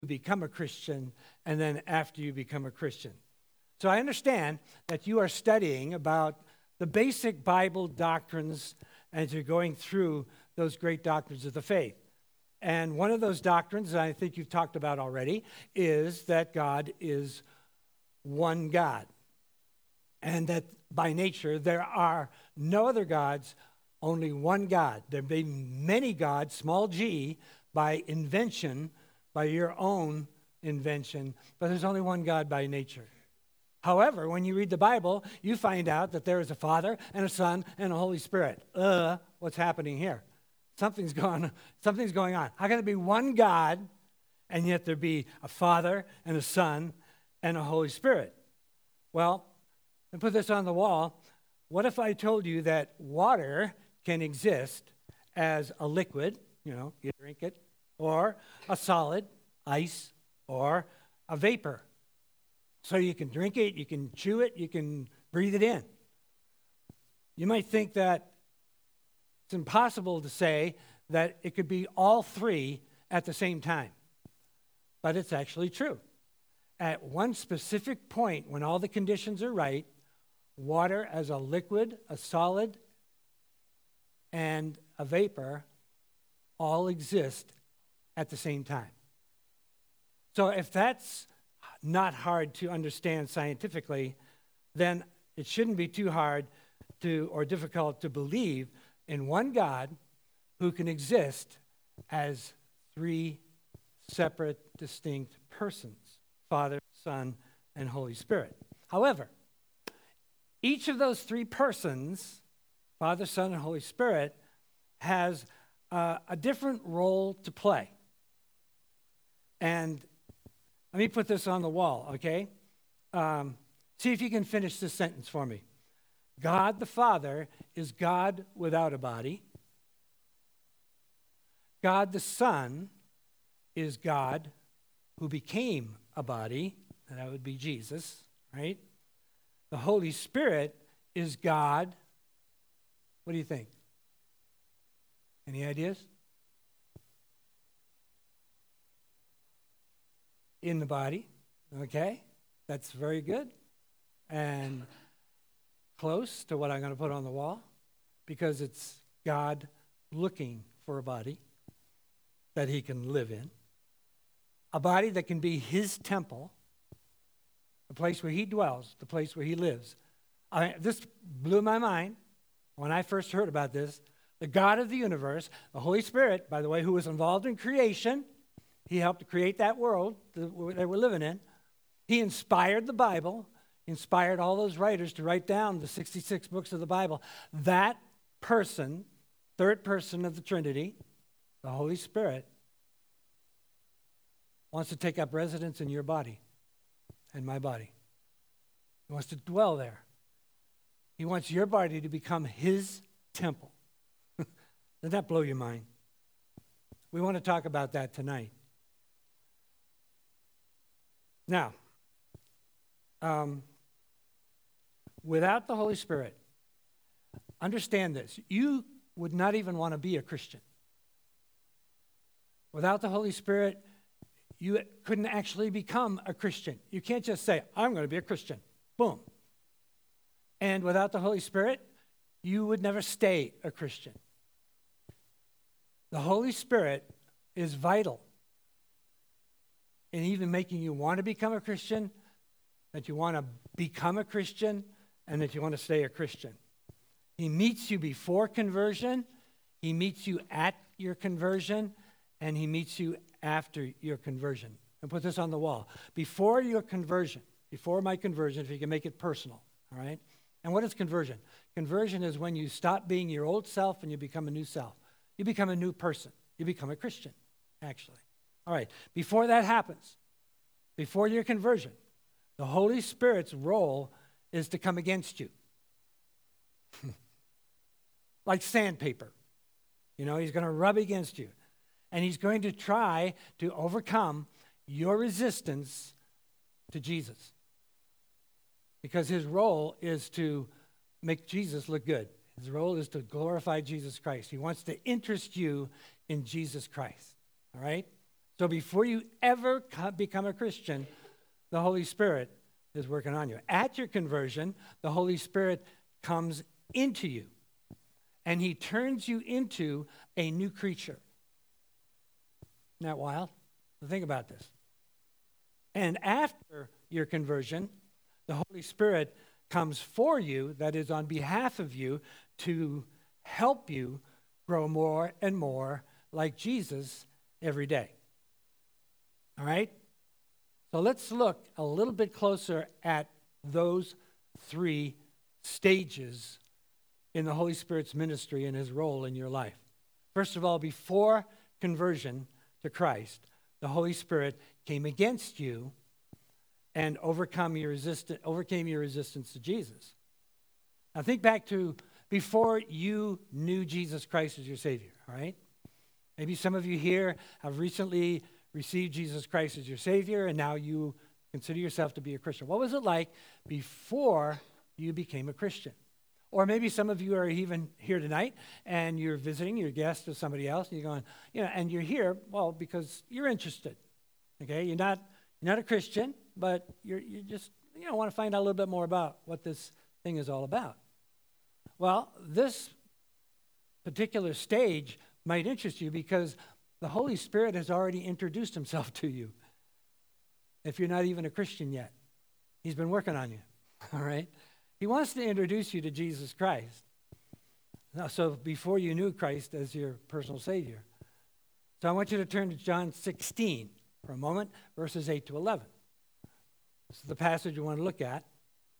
become a Christian and then after you become a Christian. So I understand that you are studying about the basic Bible doctrines as you're going through those great doctrines of the faith. And one of those doctrines that I think you've talked about already is that God is one God. And that by nature there are no other gods, only one God. There may be many gods, small g, by invention, by your own invention, but there's only one God by nature. However, when you read the Bible, you find out that there is a Father and a Son and a Holy Spirit. What's happening here? Something's going on. How can there be one God and yet there be a Father and a Son and a Holy Spirit? Well, and put this on the wall. What if I told you that water can exist as a liquid, you drink it, or a solid, ice, or a vapor? So you can drink it, you can chew it, you can breathe it in. You might think that it's impossible to say that it could be all three at the same time. But it's actually true. At one specific point, when all the conditions are right, water as a liquid, a solid, and a vapor all exist at the same time. So if that's not hard to understand scientifically, then it shouldn't be too hard or difficult to believe in one God who can exist as three separate, distinct persons, Father, Son, and Holy Spirit. However, each of those three persons, Father, Son, and Holy Spirit, has a different role to play. And let me put this on the wall, okay? See if you can finish this sentence for me. God the Father is God without a body. God the Son is God who became a body, and that would be Jesus, right? The Holy Spirit is God. What do you think? Any ideas? In the body, okay? That's very good. And close to what I'm going to put on the wall, because it's God looking for a body that he can live in. A body that can be his temple, the place where he dwells, the place where he lives. This blew my mind when I first heard about this. The God of the universe, the Holy Spirit, by the way, who was involved in creation, he helped to create that world that we're living in. He inspired the Bible, inspired all those writers to write down the 66 books of the Bible. That person, third person of the Trinity, the Holy Spirit, wants to take up residence in your body and my body. He wants to dwell there. He wants your body to become his temple. Doesn't that blow your mind? We want to talk about that tonight. Now, without the Holy Spirit, understand this. You would not even want to be a Christian. Without the Holy Spirit, you couldn't actually become a Christian. You can't just say, I'm going to be a Christian. Boom. And without the Holy Spirit, you would never stay a Christian. The Holy Spirit is vital in even making you want to become a Christian, that you want to become a Christian, and that you want to stay a Christian. He meets you before conversion, he meets you at your conversion, and he meets you after your conversion. And put this on the wall. Before your conversion, before my conversion, if you can make it personal, all right? And what is conversion? Conversion is when you stop being your old self and you become a new self. You become a new person. You become a Christian, actually. All right, before that happens, before your conversion, the Holy Spirit's role is to come against you. Like sandpaper. He's going to rub against you. And he's going to try to overcome your resistance to Jesus. Because his role is to make Jesus look good. His role is to glorify Jesus Christ. He wants to interest you in Jesus Christ. All right? So before you ever become a Christian, the Holy Spirit is working on you. At your conversion, the Holy Spirit comes into you, and he turns you into a new creature. Isn't that wild? So think about this. And after your conversion, the Holy Spirit comes for you, that is on behalf of you, to help you grow more and more like Jesus every day. All right? So let's look a little bit closer at those three stages in the Holy Spirit's ministry and his role in your life. First of all, before conversion to Christ, the Holy Spirit came against you and overcame your resistance to Jesus. Now think back to before you knew Jesus Christ as your Savior, all right? Maybe some of you here have recently received Jesus Christ as your Savior, and now you consider yourself to be a Christian. What was it like before you became a Christian? Or maybe some of you are even here tonight, and you're visiting, you're a guest of somebody else, and you're going, and you're here, well, because you're interested. Okay, you're not a Christian, but you just want to find out a little bit more about what this thing is all about. Well, this particular stage might interest you because the Holy Spirit has already introduced himself to you. If you're not even a Christian yet, he's been working on you, all right? He wants to introduce you to Jesus Christ. Now, so before you knew Christ as your personal Savior. So I want you to turn to John 16 for a moment, verses 8 to 11. This is the passage we want to look at.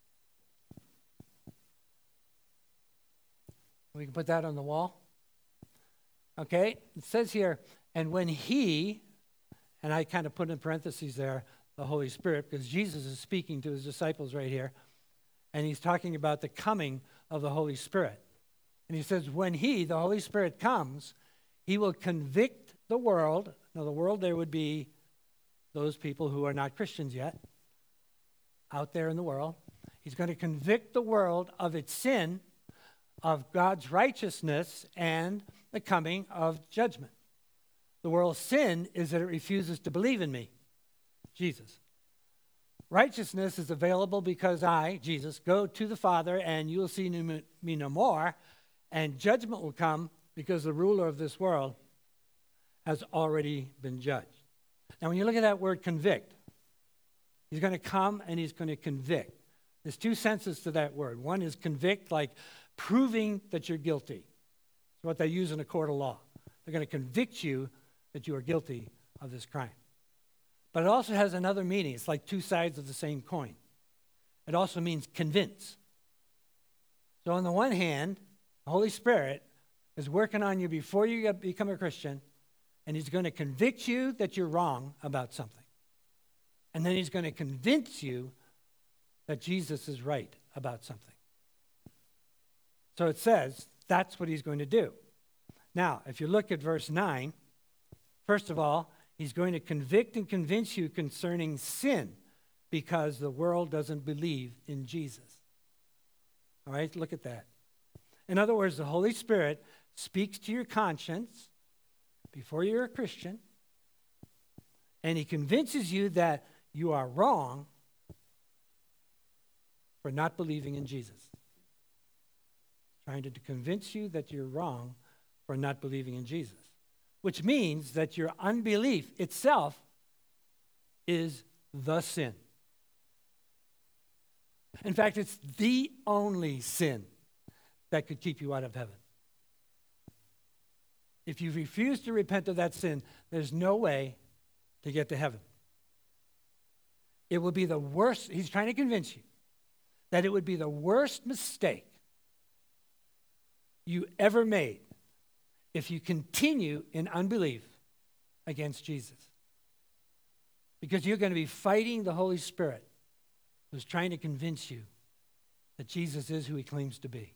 We can put that on the wall. Okay, it says here, and when he, and I kind of put in parentheses there, the Holy Spirit, because Jesus is speaking to his disciples right here, and he's talking about the coming of the Holy Spirit. And he says, when he, the Holy Spirit, comes, he will convict the world. Now, the world there would be those people who are not Christians yet, out there in the world. He's going to convict the world of its sin, of God's righteousness, and the coming of judgment. The world's sin is that it refuses to believe in me, Jesus. Righteousness is available because I, Jesus, go to the Father, and you will see me no more, and judgment will come because the ruler of this world has already been judged. Now, when you look at that word convict, he's going to come and he's going to convict. There's two senses to that word. One is convict, like proving that you're guilty. It's what they use in a court of law. They're going to convict you that you are guilty of this crime. But it also has another meaning. It's like two sides of the same coin. It also means convince. So on the one hand, the Holy Spirit is working on you before you become a Christian, and he's going to convict you that you're wrong about something. And then he's going to convince you that Jesus is right about something. So it says that's what he's going to do. Now, if you look at verse 9, first of all, he's going to convict and convince you concerning sin because the world doesn't believe in Jesus. All right, look at that. In other words, the Holy Spirit speaks to your conscience before you're a Christian, and he convinces you that you are wrong for not believing in Jesus. Trying to convince you that you're wrong for not believing in Jesus, which means that your unbelief itself is the sin. In fact, it's the only sin that could keep you out of heaven. If you refuse to repent of that sin, there's no way to get to heaven. It will be the worst. He's trying to convince you that it would be the worst mistake you ever made if you continue in unbelief against Jesus. Because you're going to be fighting the Holy Spirit who's trying to convince you that Jesus is who he claims to be.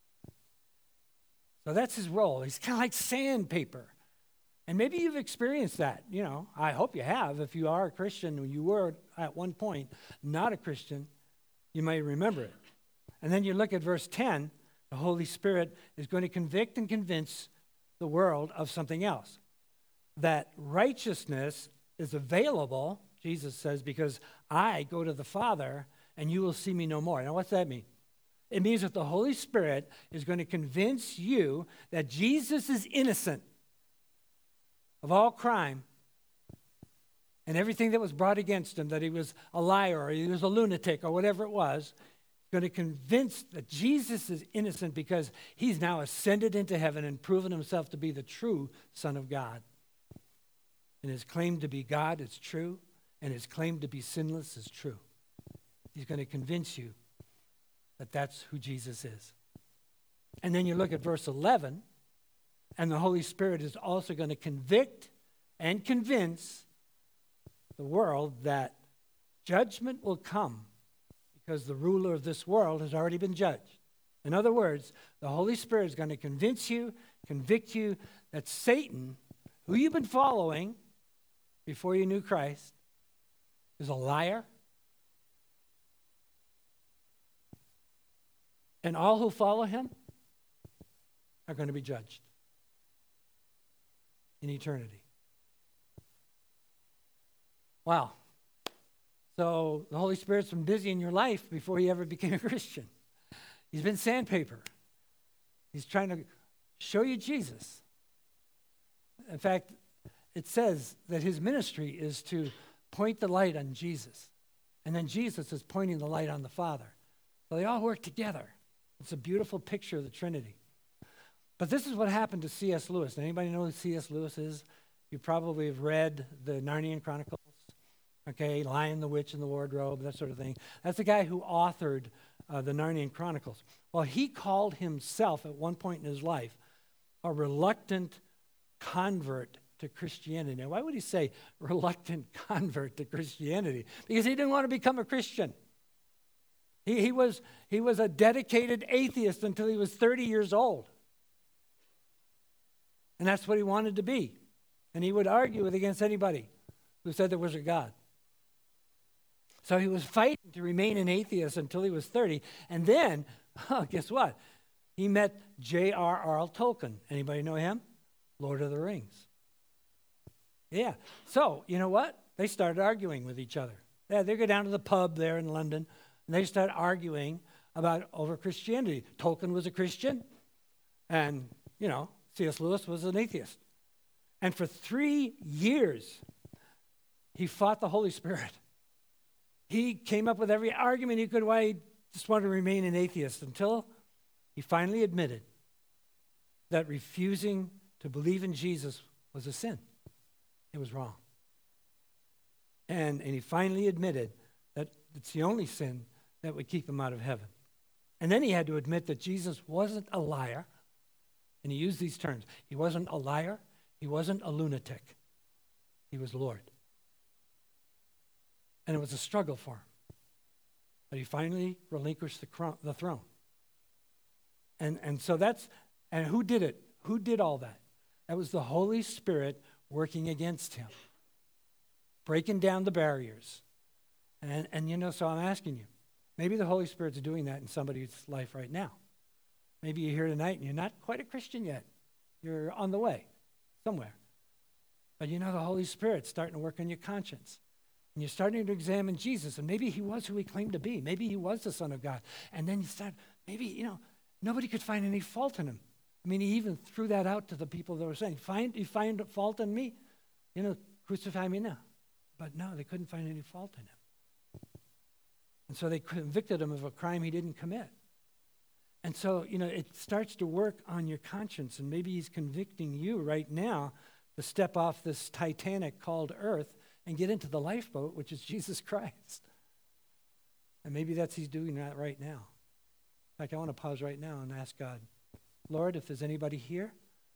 So that's his role. He's kind of like sandpaper. And maybe you've experienced that. I hope you have. If you are a Christian, or you were at one point not a Christian, you may remember it. And then you look at verse 10, the Holy Spirit is going to convict and convince the world of something else. that righteousness is available, Jesus says, because I go to the Father and you will see me no more. Now, what's that mean? It means that the Holy Spirit is going to convince you that Jesus is innocent of all crime and everything that was brought against him, that he was a liar or he was a lunatic or whatever it was. Going to convince that Jesus is innocent because he's now ascended into heaven and proven himself to be the true Son of God. And his claim to be God is true, and his claim to be sinless is true. He's going to convince you that that's who Jesus is. And then you look at verse 11, and the Holy Spirit is also going to convict and convince the world that judgment will come because the ruler of this world has already been judged. In other words, the Holy Spirit is going to convince you, convict you that Satan, who you've been following before you knew Christ, is a liar. And all who follow him are going to be judged in eternity. Wow. So the Holy Spirit's been busy in your life before you ever became a Christian. He's been sandpaper. He's trying to show you Jesus. In fact, it says that his ministry is to point the light on Jesus. And then Jesus is pointing the light on the Father. So they all work together. It's a beautiful picture of the Trinity. But this is what happened to C.S. Lewis. Anybody know who C.S. Lewis is? You probably have read the Narnian Chronicles. Okay, Lion, the Witch, and the Wardrobe, that sort of thing. That's the guy who authored the Narnian Chronicles. Well, he called himself at one point in his life a reluctant convert to Christianity. Now, why would he say reluctant convert to Christianity? Because he didn't want to become a Christian. He was a dedicated atheist until he was 30 years old. And that's what he wanted to be. And he would argue against anybody who said there was a God. So he was fighting to remain an atheist until he was 30. And then, guess what? He met J.R.R. Tolkien. Anybody know him? Lord of the Rings. Yeah. So, you know what? They started arguing with each other. Yeah, they go down to the pub there in London, and they start arguing about over Christianity. Tolkien was a Christian, and, C.S. Lewis was an atheist. And for 3 years, he fought the Holy Spirit. He came up with every argument he could why he just wanted to remain an atheist until he finally admitted that refusing to believe in Jesus was a sin. It was wrong. And he finally admitted that it's the only sin that would keep him out of heaven. And then he had to admit that Jesus wasn't a liar. And he used these terms. He wasn't a liar. He wasn't a lunatic. He was Lord. And it was a struggle for him. But he finally relinquished the throne. And so and who did it? Who did all that? That was the Holy Spirit working against him, breaking down the barriers. And so I'm asking you, maybe the Holy Spirit's doing that in somebody's life right now. Maybe you're here tonight and you're not quite a Christian yet. You're on the way somewhere. But the Holy Spirit's starting to work on your conscience. And you're starting to examine Jesus, and maybe he was who he claimed to be. Maybe he was the Son of God. And then you start, maybe, nobody could find any fault in him. I mean, he even threw that out to the people that were saying, you find fault in me? Crucify me now. But no, they couldn't find any fault in him. And so they convicted him of a crime he didn't commit. And so, it starts to work on your conscience, and maybe he's convicting you right now to step off this Titanic called Earth and get into the lifeboat, which is Jesus Christ. And maybe he's doing that right now. In fact, I want to pause right now and ask God, Lord, if there's anybody here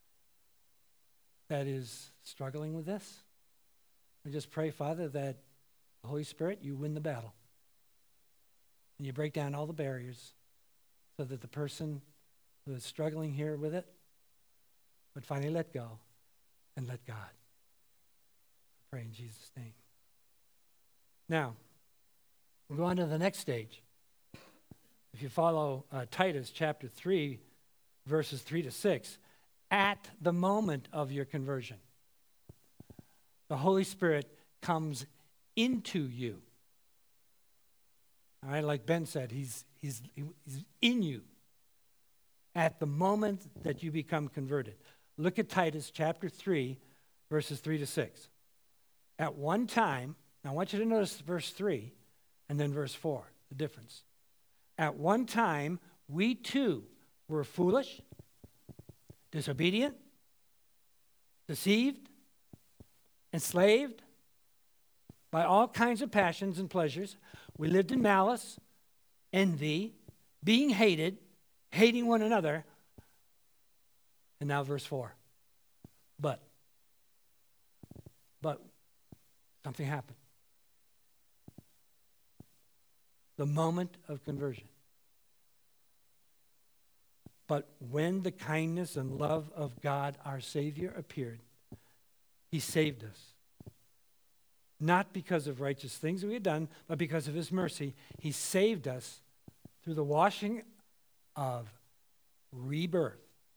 that is struggling with this, I just pray, Father, that the Holy Spirit, you win the battle. And you break down all the barriers so that the person who is struggling here with it would finally let go and let God. I pray in Jesus' name. Now, we'll go on to the next stage. If you follow Titus chapter 3, verses 3 to 6, at the moment of your conversion. The Holy Spirit comes into you. All right, like Ben said, he's in you at the moment that you become converted. Look at Titus chapter 3, verses 3 to 6. At one time, now I want you to notice verse 3 and then verse 4, the difference. At one time, we too were foolish, disobedient, deceived, enslaved by all kinds of passions and pleasures. We lived in malice, envy, being hated, hating one another. And now verse 4. But something happened. The moment of conversion. But when the kindness and love of God, our Savior, appeared, he saved us. Not because of righteous things we had done, but because of his mercy. He saved us through the washing of rebirth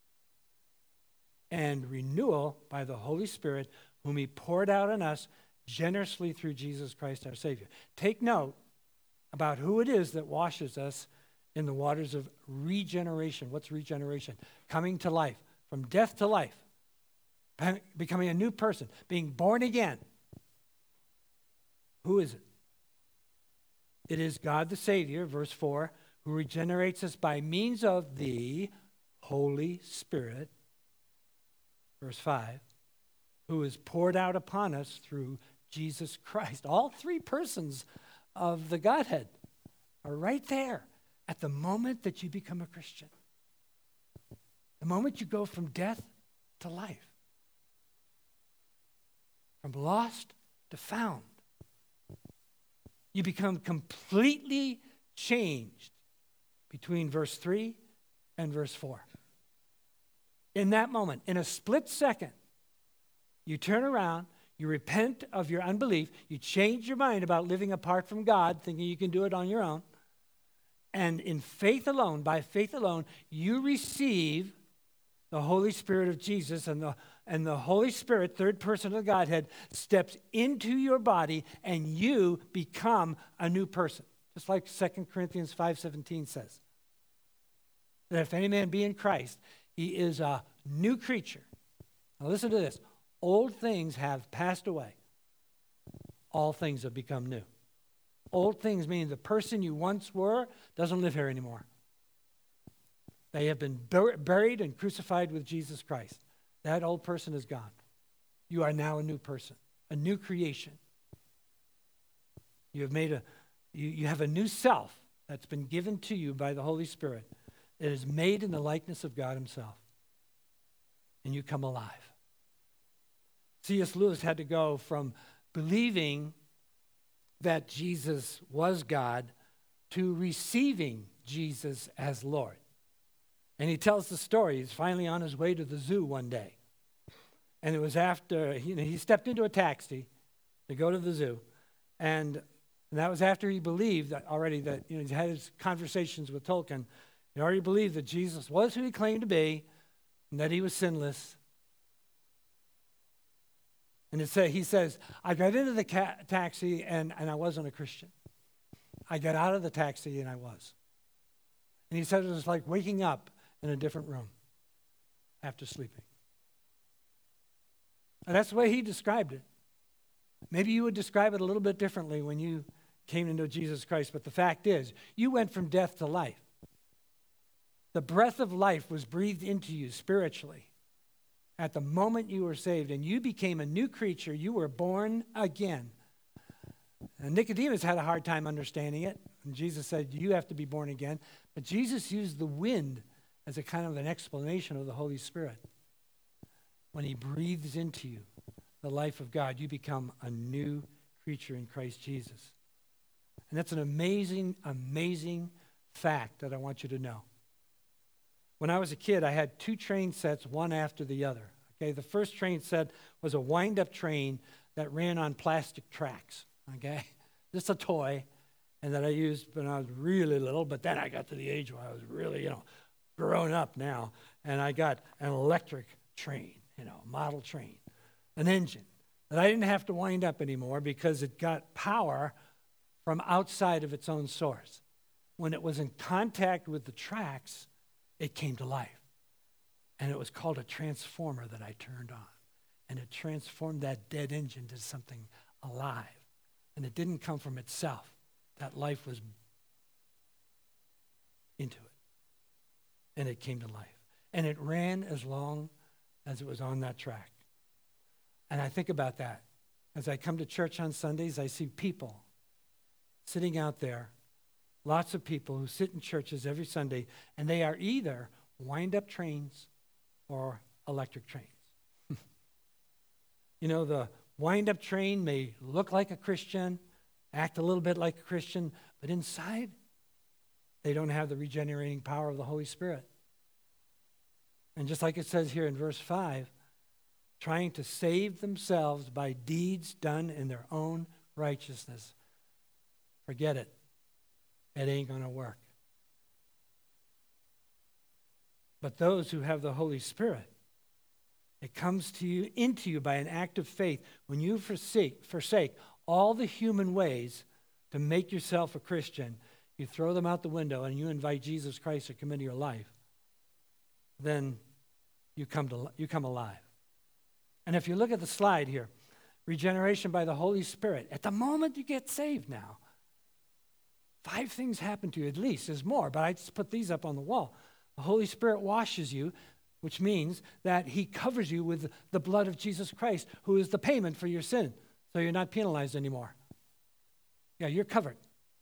and renewal by the Holy Spirit, whom he poured out on us generously through Jesus Christ our Savior. Take note about who it is that washes us in the waters of regeneration. What's regeneration? Coming to life, from death to life, becoming a new person, being born again. Who is it? It is God the Savior, verse 4, who regenerates us by means of the Holy Spirit, verse 5, who is poured out upon us through Jesus Christ. All three persons of the Godhead are right there at the moment that you become a Christian. The moment you go from death to life, from lost to found. You become completely changed between verse 3 and verse 4. In that moment, in a split second, you turn around, you repent of your unbelief, you change your mind about living apart from God, thinking you can do it on your own, and in faith alone, by faith alone, you receive the Holy Spirit of Jesus, and the Holy Spirit, third person of the Godhead, steps into your body and you become a new person. Just like 2 Corinthians 5:17 says. That if any man be in Christ, he is a new creature. Now listen to this. Old things have passed away. All things have become new. Old things meaning the person you once were doesn't live here anymore. They have been buried and crucified with Jesus Christ. That old person is gone. You are now a new person, a new creation. You have a new self that's been given to you by the Holy Spirit. It is made in the likeness of God himself. And you come alive. C.S. Lewis had to go from believing that Jesus was God to receiving Jesus as Lord. And he tells the story. He's finally on his way to the zoo one day. And it was after, he stepped into a taxi to go to the zoo. And that was after he believed that already that, he had his conversations with Tolkien. He already believed that Jesus was who he claimed to be and that he was sinless. And he says, I got into the taxi and I wasn't a Christian. I got out of the taxi and I was. And he said it was like waking up in a different room after sleeping. And that's the way he described it. Maybe you would describe it a little bit differently when you came to know Jesus Christ, but the fact is, you went from death to life. The breath of life was breathed into you spiritually at the moment you were saved, and you became a new creature. You were born again. And Nicodemus had a hard time understanding it, and Jesus said, you have to be born again. But Jesus used the wind as a kind of an explanation of the Holy Spirit. When he breathes into you the life of God, you become a new creature in Christ Jesus. And that's an amazing, amazing fact that I want you to know. When I was a kid, I had two train sets, one after the other. Okay, the first train set was a wind-up train that ran on plastic tracks. Okay, just a toy, and that I used when I was really little. But then I got to the age where I was really, grown up now, and I got an electric train, model train, an engine That I didn't have to wind up anymore because it got power from outside of its own source. When it was in contact with the tracks, it came to life. And it was called a transformer that I turned on. And it transformed that dead engine to something alive. And it didn't come from itself. That life was into it. And it came to life. And it ran as long as it was on that track. And I think about that. As I come to church on Sundays, I see people sitting out there, lots of people who sit in churches every Sunday, and they are either wind-up trains or electric trains. You know, the wind-up train may look like a Christian, act a little bit like a Christian, but inside, they don't have the regenerating power of the Holy Spirit. And just like it says here in verse 5, trying to save themselves by deeds done in their own righteousness. Forget it. It ain't going to work. But those who have the Holy Spirit, it comes to you, into you by an act of faith. When you forsake all the human ways to make yourself a Christian, you throw them out the window and you invite Jesus Christ to come into your life, then you come alive. And if you look at the slide here, regeneration by the Holy Spirit, at the moment you get saved now, 5 things happen to you at least. There's more, but I just put these up on the wall. The Holy Spirit washes you, which means that he covers you with the blood of Jesus Christ, who is the payment for your sin. So you're not penalized anymore. Yeah, you're covered.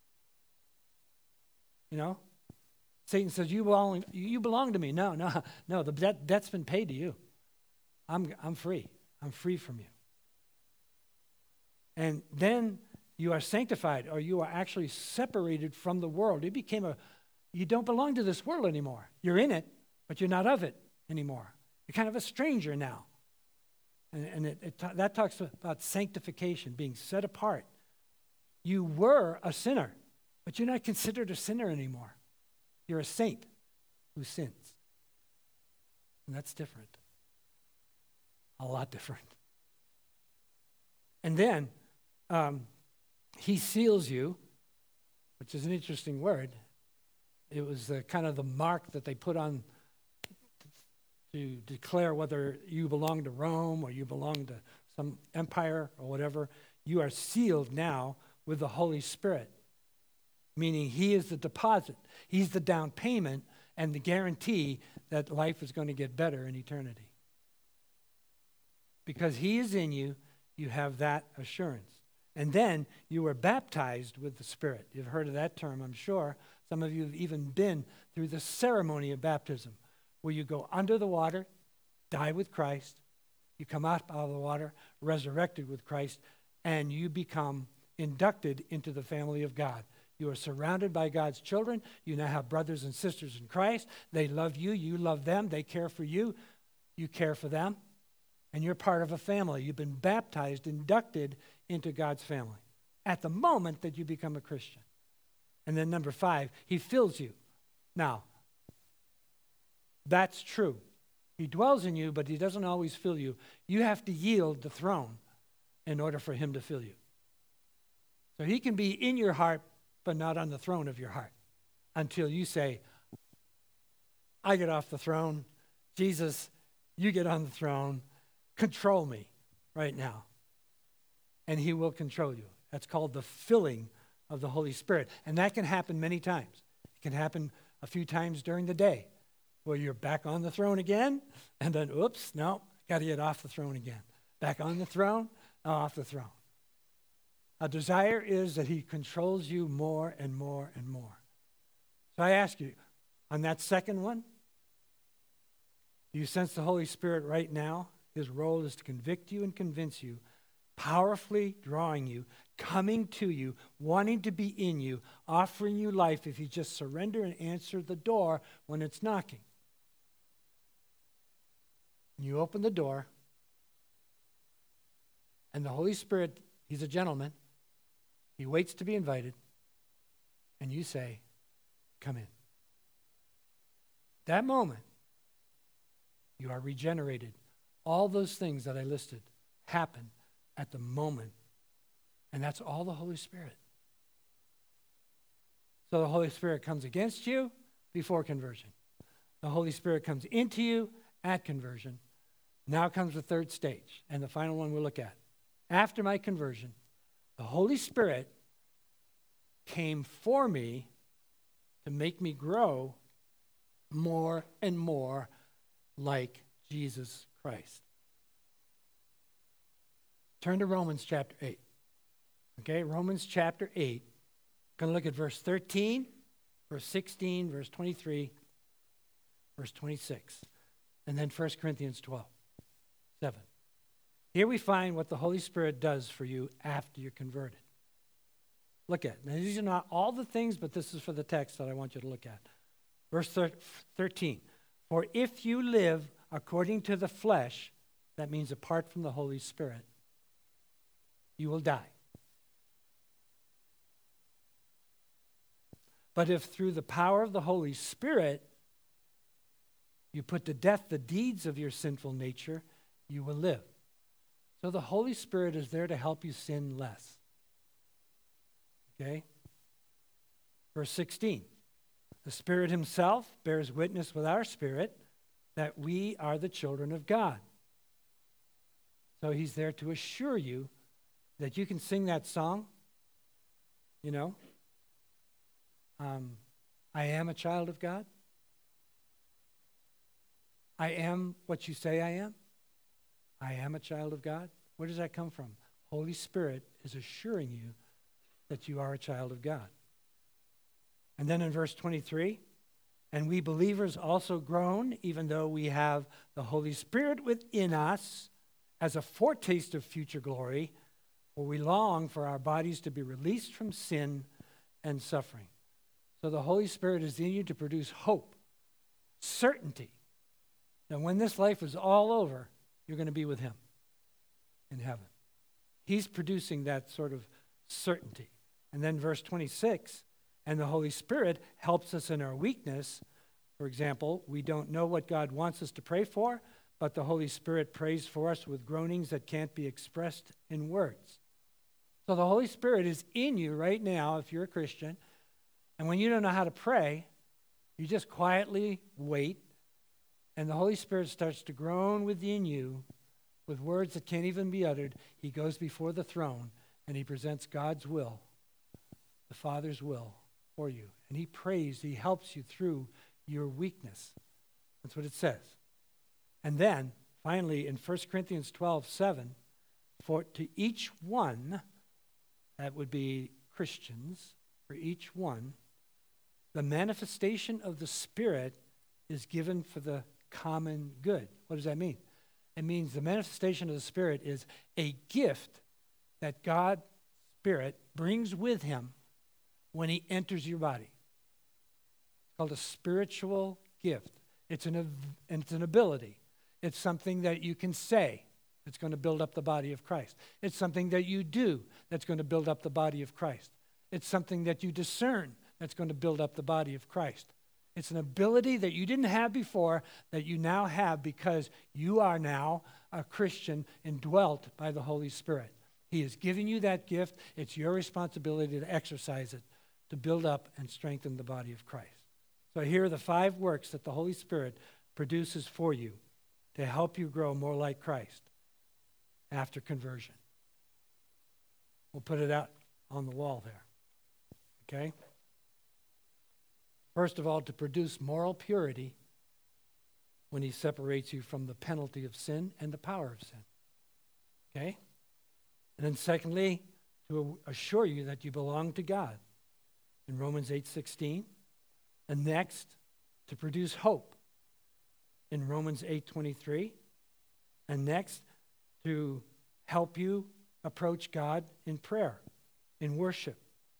You know? Satan says, you belong to me. No, the debt's been paid to you. I'm free. I'm free from you. And then you are sanctified, or you are actually separated from the world. You don't belong to this world anymore. You're in it, but you're not of it anymore. You're kind of a stranger now. And that talks about sanctification, being set apart. You were a sinner, but you're not considered a sinner anymore. You're a saint who sins. And that's different. A lot different. And then he seals you, which is an interesting word. It was kind of the mark that they put on to declare whether you belong to Rome or you belong to some empire or whatever. You are sealed now with the Holy Spirit, meaning he is the deposit. He's the down payment and the guarantee that life is going to get better in eternity. Because he is in you, you have that assurance. And then you were baptized with the Spirit. You've heard of that term, I'm sure. Some of you have even been through the ceremony of baptism, where you go under the water, die with Christ, you come out of the water, resurrected with Christ, and you become inducted into the family of God. You are surrounded by God's children. You now have brothers and sisters in Christ. They love you. You love them. They care for you. You care for them. And you're part of a family. You've been baptized, inducted into God's family at the moment that you become a Christian. And then number 5, he fills you. Now, that's true. He dwells in you, but he doesn't always fill you. You have to yield the throne in order for him to fill you. So he can be in your heart, but not on the throne of your heart until you say, I get off the throne. Jesus, you get on the throne. Control me right now. And he will control you. That's called the filling of the Holy Spirit. And that can happen many times. It can happen a few times during the day where you're back on the throne again, and then, oops, no, got to get off the throne again. Back on the throne, off the throne. A desire is that he controls you more and more and more. So I ask you, on that second one, do you sense the Holy Spirit right now? His role is to convict you and convince you, powerfully drawing you, coming to you, wanting to be in you, offering you life if you just surrender and answer the door when it's knocking. And you open the door, and the Holy Spirit, he's a gentleman. He waits to be invited, and you say, come in. That moment, you are regenerated. All those things that I listed happen at the moment. And that's all the Holy Spirit. So the Holy Spirit comes against you before conversion. The Holy Spirit comes into you at conversion. Now comes the third stage, and the final one we'll look at. After my conversion, the Holy Spirit came for me to make me grow more and more like Jesus Christ. Turn to Romans chapter 8. Okay, Romans chapter 8. We're going to look at verse 13, verse 16, verse 23, verse 26, and then 1 Corinthians 12, 7. Here we find what the Holy Spirit does for you after you're converted. Look at it. Now, these are not all the things, but this is for the text that I want you to look at. Verse 13. For if you live according to the flesh, that means apart from the Holy Spirit, you will die. But if through the power of the Holy Spirit you put to death the deeds of your sinful nature, you will live. So the Holy Spirit is there to help you sin less. Okay? Verse 16. The Spirit himself bears witness with our spirit that we are the children of God. So he's there to assure you that you can sing that song, you know, I am a child of God. I am what you say I am. I am a child of God. Where does that come from? Holy Spirit is assuring you that you are a child of God. And then in verse 23, and we believers also groan, even though we have the Holy Spirit within us as a foretaste of future glory, for we long for our bodies to be released from sin and suffering. So the Holy Spirit is in you to produce hope, certainty. That when this life is all over, you're going to be with him in heaven. He's producing that sort of certainty. And then verse 26, and the Holy Spirit helps us in our weakness. For example, we don't know what God wants us to pray for, but the Holy Spirit prays for us with groanings that can't be expressed in words. So the Holy Spirit is in you right now if you're a Christian. And when you don't know how to pray, you just quietly wait, and the Holy Spirit starts to groan within you with words that can't even be uttered. He goes before the throne, and he presents God's will, the Father's will for you. And he prays, he helps you through your weakness. That's what it says. And then, finally, in 1 Corinthians 12:7, for to each one, that would be Christians, for each one, the manifestation of the Spirit is given for the common good. What does that mean? It means the manifestation of the Spirit is a gift that God's Spirit brings with him when he enters your body. It's called a spiritual gift. It's an ability. It's something that you can say that's going to build up the body of Christ. It's something that you do that's going to build up the body of Christ. It's something that you discern that's going to build up the body of Christ. It's an ability that you didn't have before that you now have because you are now a Christian indwelt by the Holy Spirit. He is giving you that gift. It's your responsibility to exercise it, to build up and strengthen the body of Christ. So here are the 5 works that the Holy Spirit produces for you to help you grow more like Christ after conversion. We'll put it out on the wall there. Okay? First of all, to produce moral purity when he separates you from the penalty of sin and the power of sin. Okay? And then secondly, to assure you that you belong to God in Romans 8:16. And next, to produce hope in Romans 8:23. And next, to help you approach God in prayer, in worship.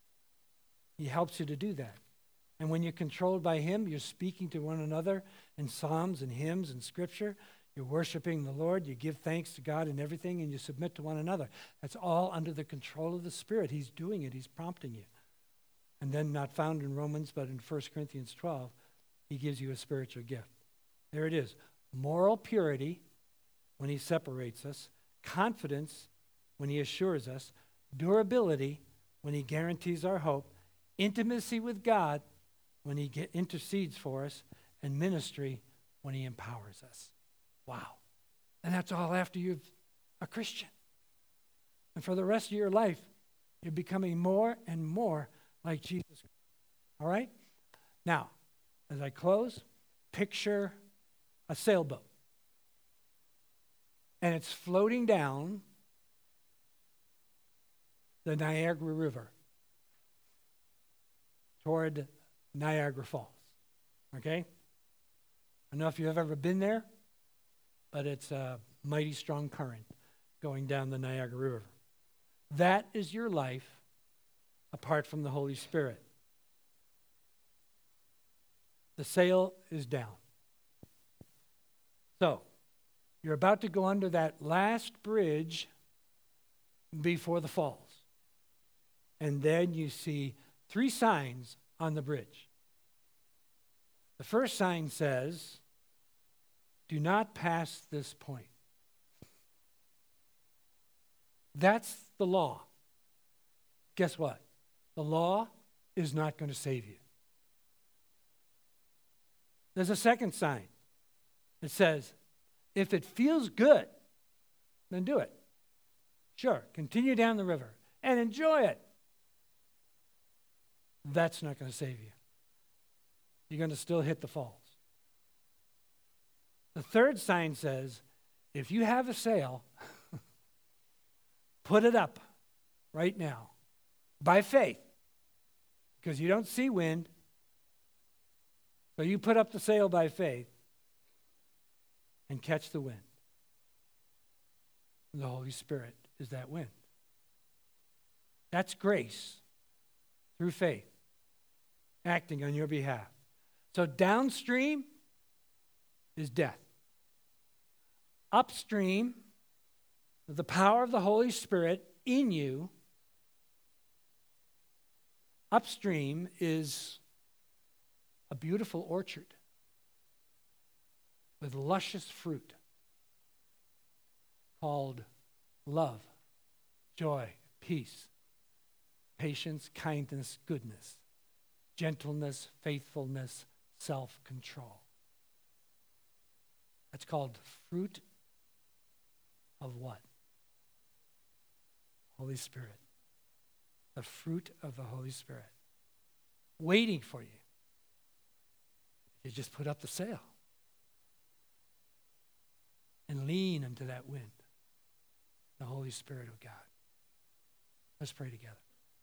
He helps you to do that. And when you're controlled by him, you're speaking to one another in psalms and hymns and scripture. You're worshiping the Lord. You give thanks to God in everything, and you submit to one another. That's all under the control of the Spirit. He's doing it. He's prompting you. And then not found in Romans, but in 1 Corinthians 12, he gives you a spiritual gift. There it is. Moral purity when he separates us. Confidence when he assures us, durability when he guarantees our hope, intimacy with God when he intercedes for us, and ministry when he empowers us. Wow. And that's all after you're a Christian. And for the rest of your life, you're becoming more and more like Jesus. All right? Now, as I close, picture a sailboat. And it's floating down the Niagara River toward Niagara Falls. Okay? I don't know if you've ever been there, but it's a mighty strong current going down the Niagara River. That is your life apart from the Holy Spirit. The sail is down. So, you're about to go under that last bridge before the falls. And then you see 3 signs on the bridge. The first sign says, "Do not pass this point." That's the law. Guess what? The law is not going to save you. There's a second sign. It says, if it feels good, then do it. Sure, continue down the river and enjoy it. That's not going to save you. You're going to still hit the falls. The third sign says, if you have a sail, put it up right now by faith, because you don't see wind. So you put up the sail by faith and catch the wind. And the Holy Spirit is that wind. That's grace through faith acting on your behalf. So downstream is death. Upstream, the power of the Holy Spirit in you, upstream is a beautiful orchard with luscious fruit called love, joy, peace, patience, kindness, goodness, gentleness, faithfulness, self-control. That's called fruit of what? Holy Spirit. The fruit of the Holy Spirit. Waiting for you. You just put up the sail and lean into that wind, the Holy Spirit of God. Let's pray together.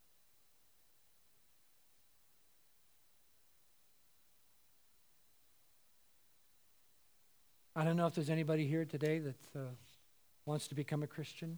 I don't know if there's anybody here today that wants to become a Christian.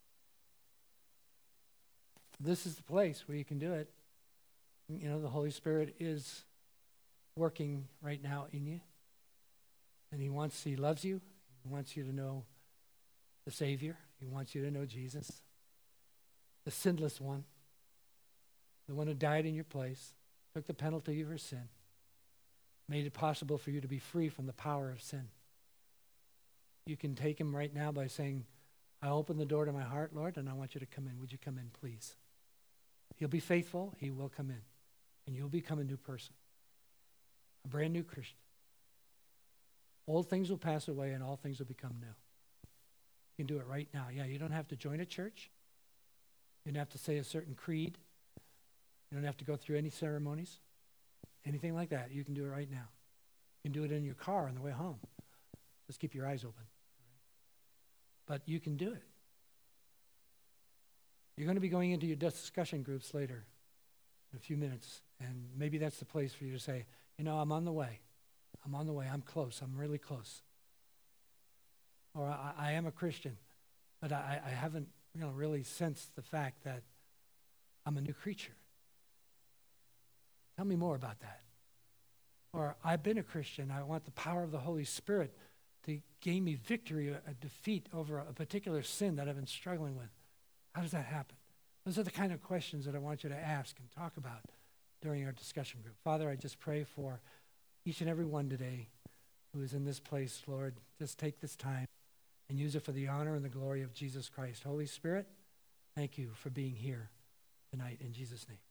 This is the place where you can do it. You know, the Holy Spirit is working right now in you. And he loves you. He wants you to know the Savior. He wants you to know Jesus, the sinless one, the one who died in your place, took the penalty of your sin, made it possible for you to be free from the power of sin. You can take him right now by saying, I open the door to my heart, Lord, and I want you to come in. Would you come in, please? He'll be faithful. He will come in. And you'll become a new person, a brand new Christian. Old things will pass away and all things will become new. You can do it right now. Yeah, you don't have to join a church. You don't have to say a certain creed. You don't have to go through any ceremonies, anything like that. You can do it right now. You can do it in your car on the way home. Just keep your eyes open. But you can do it. You're going to be going into your discussion groups later in a few minutes, and maybe that's the place for you to say, you know, I'm on the way. I'm on the way. I'm close. I'm really close. Or I am a Christian, but I haven't really sensed the fact that I'm a new creature. Tell me more about that. Or I've been a Christian. I want the power of the Holy Spirit to gain me victory, a defeat over a particular sin that I've been struggling with. How does that happen? Those are the kind of questions that I want you to ask and talk about during our discussion group. Father, I just pray for each and every one today who is in this place, Lord. Just take this time and use it for the honor and the glory of Jesus Christ. Holy Spirit, Thank you for being here tonight in Jesus' name.